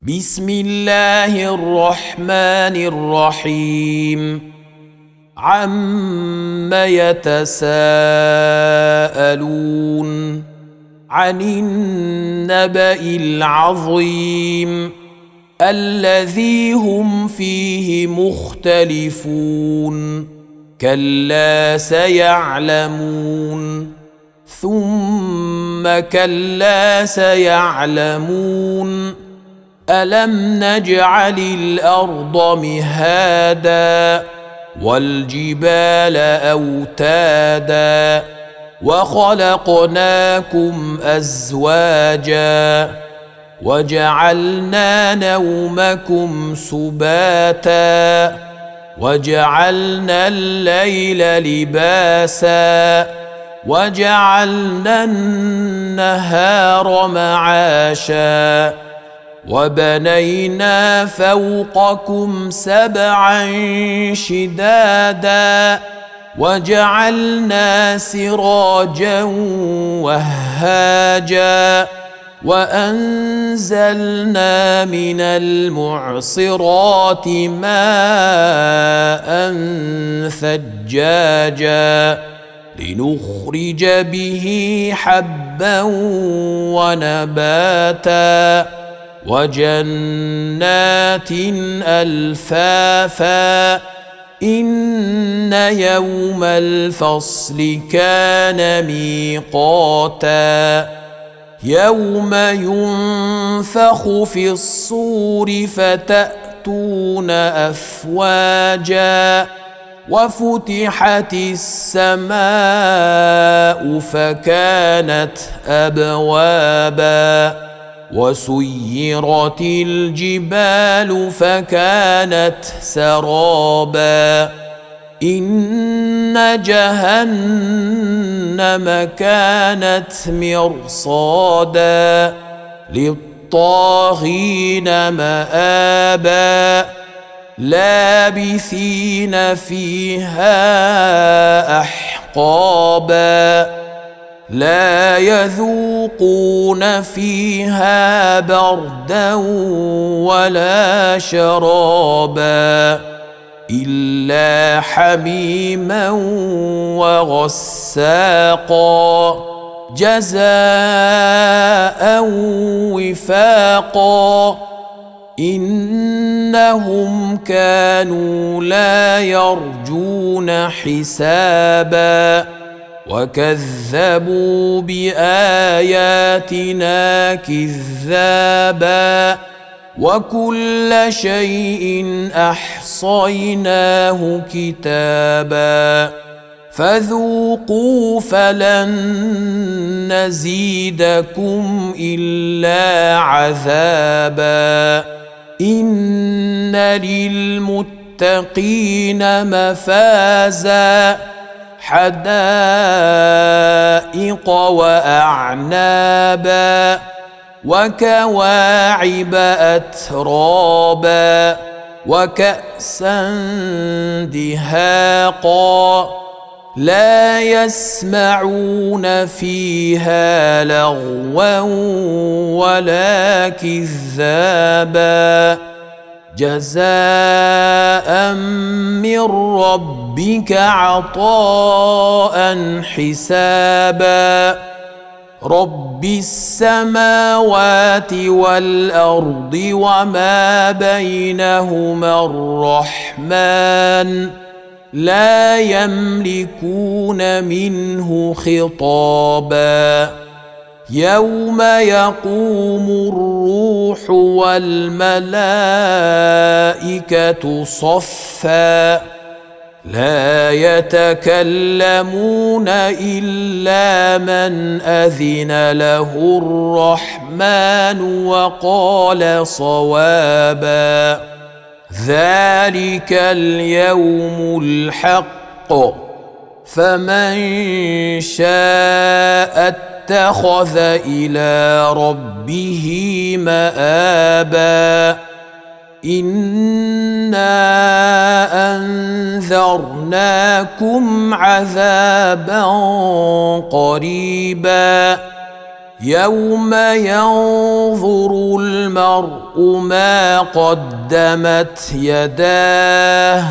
بسم الله الرحمن الرحيم. عم يتساءلون عن النبأ العظيم الذي هم فيه مختلفون. كلا سيعلمون ثم كلا سيعلمون. ألم نجعل الأرض مهادا والجبال أوتادا وخلقناكم أزواجا وجعلنا نومكم سباتا وجعلنا الليل لباسا وجعلنا النهار معاشا وبنينا فوقكم سبعا شدادا وجعلنا سراجا وهاجا وأنزلنا من المعصرات ماء ثجاجا لنخرج به حبا ونباتا وجنات ألفافا. إن يوم الفصل كان ميقاتا يوم ينفخ في الصور فتأتون أفواجا وفتحت السماء فكانت أبوابا وسيرت الجبال فكانت سرابا. إن جهنم كانت مرصادا للطاغين مآبا لابثين فيها أحقابا لا يذوقون فيها بردا ولا شرابا إلا حميما وغساقا جزاء وفاقا. إنهم كانوا لا يرجون حسابا وكذبوا بآياتنا كذابا وكل شيء أحصيناه كتابا فذوقوا فلن نزيدكم إلا عذابا. إن للمتقين مفازا حدائق وأعنابا وكواعب أترابا وكأسا دهاقا لا يسمعون فيها لغوا ولا كذابا جزاء من ربك عطاء حسابا. رب السماوات والأرض وما بينهما الرحمن لا يملكون منه خطابا. يوم يقوم الروح والملائكة صفا لا يتكلمون إلا من أذن له الرحمن وقال صوابا. ذلك اليوم الحق فمن شاء اتخذ إلى ربه مآبا. إنا أنذرناكم عذابا قريبا يوم ينظر المرء ما قدمت يداه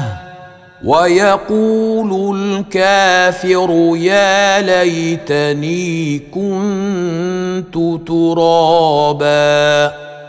ويقول الكافر يا ليتني كنت ترابا.